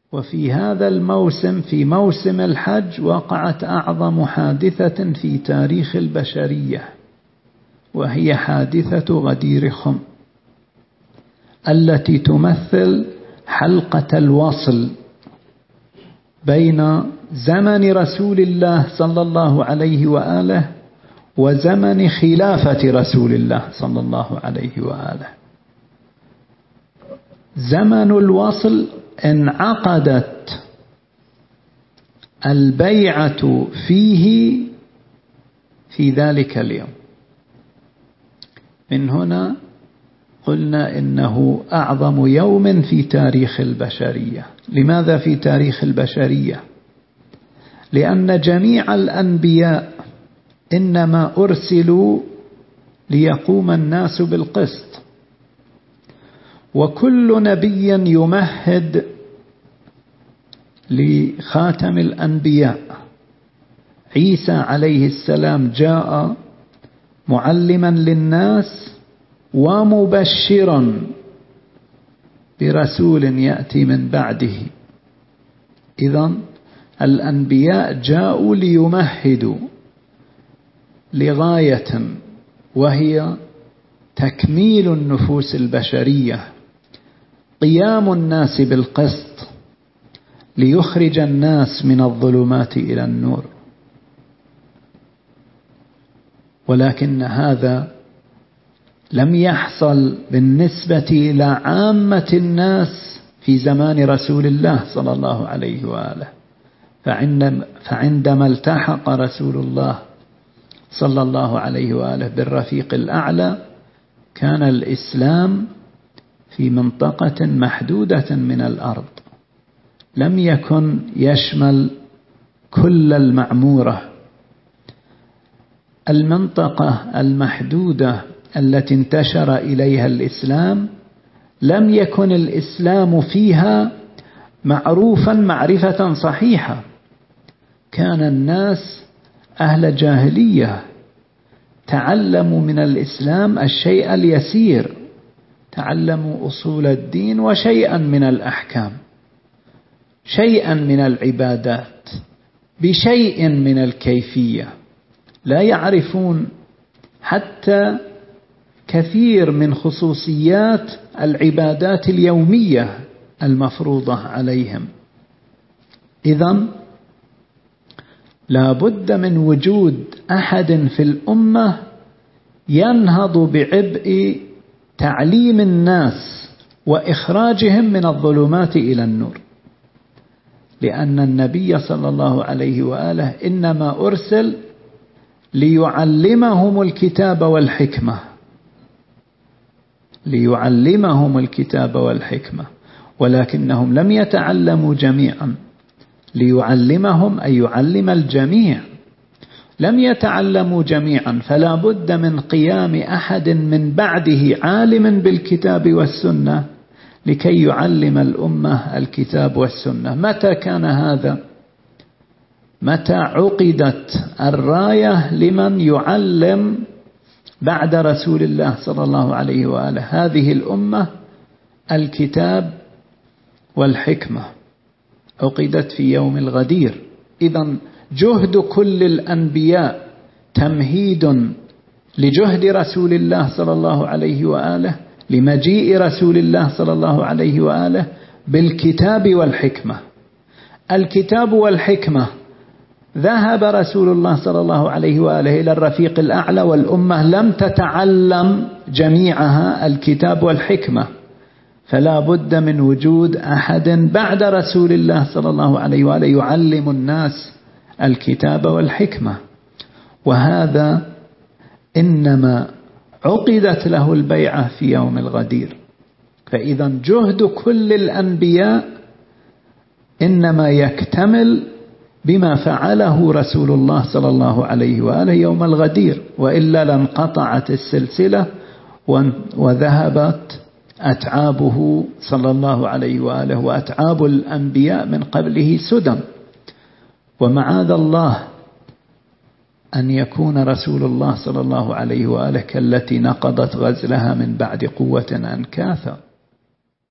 وفي هذا الموسم، في موسم الحج، وقعت أعظم حادثة في تاريخ البشرية، وهي حادثة غدير خم، التي تمثل حلقة الوصل بين زمن رسول الله صلى الله عليه وآله وزمن خلافة رسول الله صلى الله عليه وآله. زمن الوصل انعقدت البيعة فيه في ذلك اليوم. من هنا قلنا إنه أعظم يوم في تاريخ البشرية. لماذا في تاريخ البشرية؟ لأن جميع الأنبياء إنما أرسلوا ليقوم الناس بالقسط، وكل نبي يمهد لخاتم الأنبياء. عيسى عليه السلام جاء معلما للناس ومبشرا برسول يأتي من بعده. إذن الأنبياء جاءوا ليمهدوا لغاية، وهي تكميل النفوس البشرية، قيام الناس بالقسط ليخرج الناس من الظلمات إلى النور. ولكن هذا لم يحصل بالنسبة إلى عامة الناس في زمان رسول الله صلى الله عليه وآله. فعندما التحق رسول الله صلى الله عليه وآله بالرفيق الأعلى، كان الإسلام في منطقة محدودة من الأرض، لم يكن يشمل كل المعمورة. المنطقة المحدودة التي انتشر إليها الإسلام لم يكن الإسلام فيها معروفا معرفة صحيحة. كان الناس أهل جاهلية، تعلموا من الإسلام الشيء اليسير، تعلموا أصول الدين وشيئا من الأحكام، شيئا من العبادات، بشيء من الكيفية، لا يعرفون حتى كثير من خصوصيات العبادات اليومية المفروضة عليهم. إذن لا بد من وجود أحد في الأمة ينهض بعبء تعليم الناس وإخراجهم من الظلمات إلى النور، لأن النبي صلى الله عليه وآله إنما أرسل ليعلمهم الكتاب والحكمة، ليعلمهم الكتاب والحكمة، ولكنهم لم يتعلموا جميعا. ليعلمهم أي يعلم الجميع، لم يتعلموا جميعا، فلا بد من قيام أحد من بعده عالم بالكتاب والسنة لكي يعلم الأمة الكتاب والسنة. متى كان هذا؟ متى عقدت الراية لمن يعلم بعد رسول الله صلى الله عليه وآله هذه الأمة الكتاب والحكمة؟ عقدت في يوم الغدير. إذن جهد كل الأنبياء تمهيد لجهد رسول الله صلى الله عليه وآله، لمجيء رسول الله صلى الله عليه وآله بالكتاب والحكمة. الكتاب والحكمة ذهب رسول الله صلى الله عليه وآله إلى الرفيق الأعلى، والأمة لم تتعلم جميعها الكتاب والحكمة، فلا بد من وجود أحد بعد رسول الله صلى الله عليه وآله يعلم الناس الكتاب والحكمة. وهذا إنما عقدت له البيعة في يوم الغدير. فإذا جهد كل الأنبياء إنما يكتمل بما فعله رسول الله صلى الله عليه وآله يوم الغدير، وإلا لانقطعت السلسلة وذهبت أتعابه صلى الله عليه وآله وأتعاب الأنبياء من قبله سدى. ومعاذ الله أن يكون رسول الله صلى الله عليه وآله كالتي نقضت غزلها من بعد قوة أنكاثا.